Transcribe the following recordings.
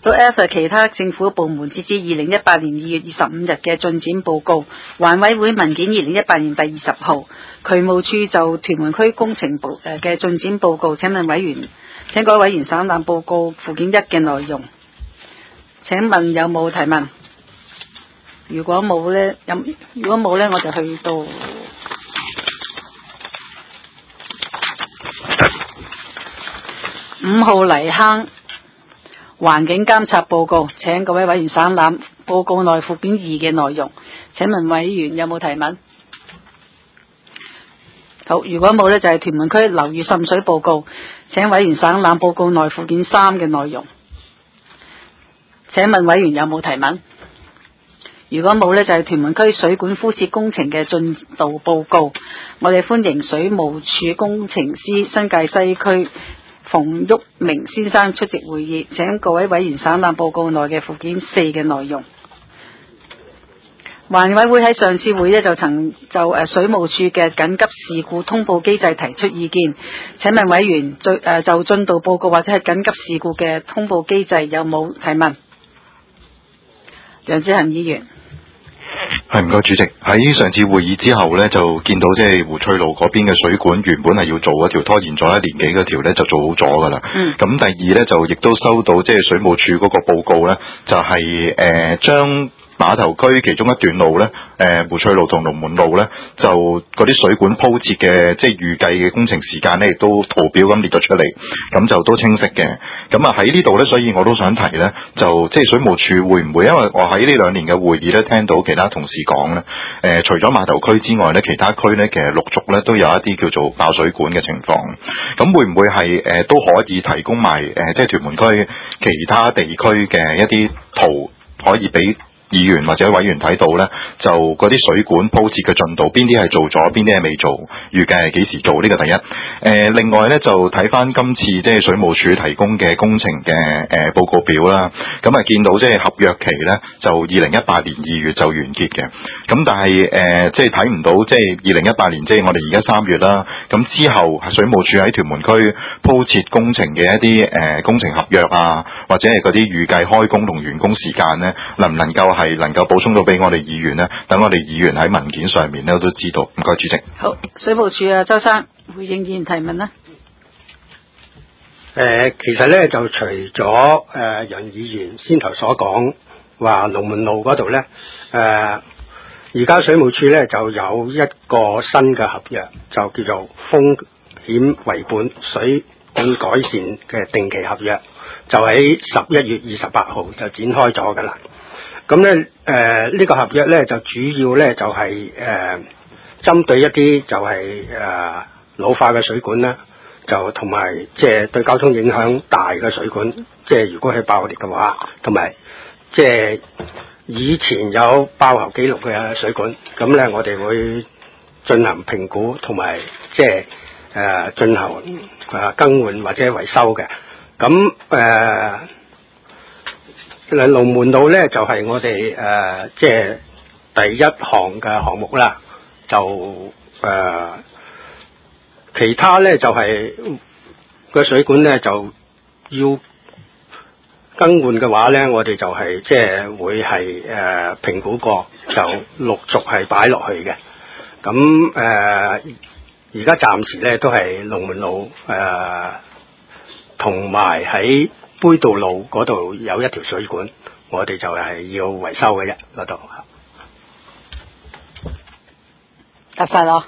到 F 係其他政府部門截至2018年2月25日嘅進展報告，環委會文件2018年第20號，渠務處就屯門區工程部嘅進展報告，請各位委員省覽報告附件1嘅內容。請問有冇提問？如果冇呢，我就去到5號泥坑環境監察報告，請各位委員省覽報告內附件2嘅內容。請問委員有冇提問？好，如果冇呢，就係屯門區樓宇滲水報告，請委員省覽報告內附件3嘅內容。請問委員有冇提問？如果冇呢，就係屯門區水管敷設工程嘅進度報告。我哋歡迎水務署工程師新界西區馮煜明先生出席會議，請各位委員省覽報告內嘅附件4嘅內容。環委會喺上次會議就曾就水務署嘅緊急事故通報機制提出意見，請問委員就進度報告或者係緊急事故嘅通報機制有冇提問？楊志恒議員。 係，唔該主席。喺上次會議之後呢，就見到即係湖翠路嗰邊嘅水管原本係要做一條拖延咗1年幾嗰條呢，就做好咗噶啦。咁第二呢，就亦都收到即係水務署嗰個報告呢，就係將碼頭區其中一段路呢，湖翠路同龍門路呢，就嗰啲水管鋪設嘅即係預計嘅工程時間呢，亦都圖表咁列咗出嚟，咁就都清晰嘅。咁啊喺呢度呢，所以我都想提呢，就即係水務署會唔會，因為我喺呢2年嘅會議呢，聽到其他同事講呢，除咗碼頭區之外呢，其他區呢，其實陸續呢都有一啲叫做爆水管嘅情況。咁會唔會係都可以提供埋即係屯門區其他地區嘅一啲圖可以俾議員或者委員睇到呢，就嗰啲水管鋪設嘅進度，邊啲係做咗，邊啲係未做，預計係幾時做？呢個第一。另外呢，就睇翻今次即係水務署提供嘅工程嘅報告表啦。咁啊見到即係合約期呢，就2018年2月就完結嘅。咁但係即係睇唔到即係2018年即係我哋而家3月啦。咁之後水務署喺屯門區鋪設工程嘅一啲工程合約啊，或者係嗰啲預計開工同完工時間呢，能唔能夠補充到俾我哋議員呢？等我哋議員喺文件上面呢都知道。唔該，主席。 好，水務署周生回應議員提問啦。 其實呢，就除咗楊議員先頭所講話龍門路嗰度呢，而家水務署呢就有一個新嘅合約，就叫做風險為本水管改善嘅定期合約，就喺11月28號就展開咗噶啦。咁咧，呢個合約咧就主要咧就係針對一啲就係老化嘅水管啦，就同埋即係對交通影響大嘅水管，即係如果係爆裂嘅話，同埋即係以前有爆喉記錄嘅水管，咁咧我哋會進行評估同埋即係進行更換或者維修嘅。咁龍門路咧就係我哋即係第一項嘅項目啦，就其他咧就係個水管咧就要更換嘅話咧，我哋就係即係會係評估過，就陸續係擺落去嘅。咁而家暫時咧都係龍門路同埋喺杯渡路嗰度有一條水管，我哋就係要維修嘅啫，嗰度。 答晒咯。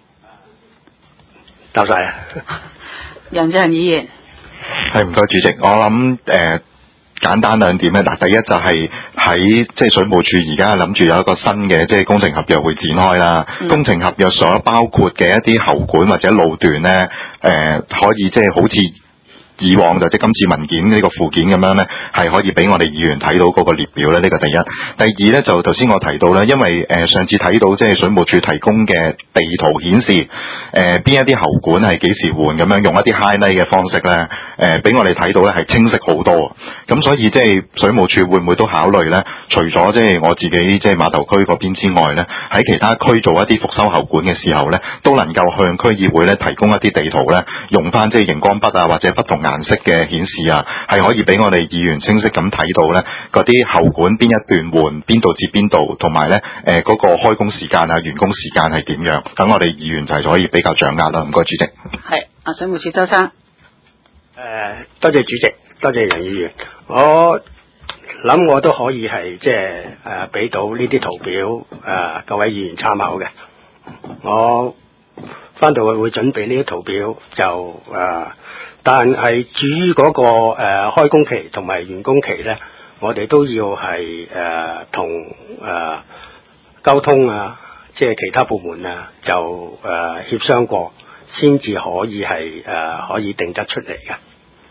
答晒啊。 楊志恒議員。 係，唔該主席，我諗簡單2點咧。嗱，第一就係喺即係水務署而家諗住有一個新嘅即係工程合約會展開啦。工程合約所包括嘅一啲喉管或者路段咧，可以即係好似以往就即今次文件呢個附件咁樣呢，係可以俾我哋議員睇到嗰個列表呢。呢個第一。第二呢，就頭先我提到呢，因為上次睇到即係水務署提供嘅地圖顯示，邊一啲喉管係幾時換咁樣，用一啲 highlight 嘅方式呢，俾我哋睇到呢係清晰好多。咁所以即係水務署會唔會都考慮呢？除咗即係我自己即係碼頭區嗰邊之外呢，喺其他區做一啲復修喉管嘅時候呢，都能夠向區議會呢提供一啲地圖呢，用翻即係熒光筆啊或者不同顏色嘅顯示啊，係可以俾我哋議員清晰咁睇到咧嗰啲喉管邊一段換邊度至邊度，同埋咧嗰個開工時間啊、完工時間係點樣，等我哋議員就係可以比較掌握啦。唔該，主席。 係啊，水務署周生。 多謝主席，多謝楊議員。我諗我都可以係即係俾到呢啲圖表各位議員參考嘅。我翻到去會準備呢啲圖表就但係至於嗰個開工期同埋完工期咧，我哋都要係同交通啊，即係其他部門啊，就協商過，先至可以係可以定得出嚟嘅。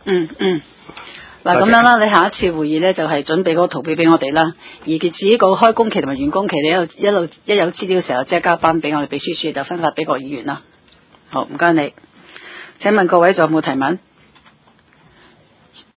嗱咁樣啦，你下一次會議咧就係準備嗰個圖表俾我哋啦，而至於個開工期同埋完工期，你一有資料嘅時候，即係交翻俾我哋秘書處，就分發俾各議員啦。好，唔該你。請問各位仲有冇提問？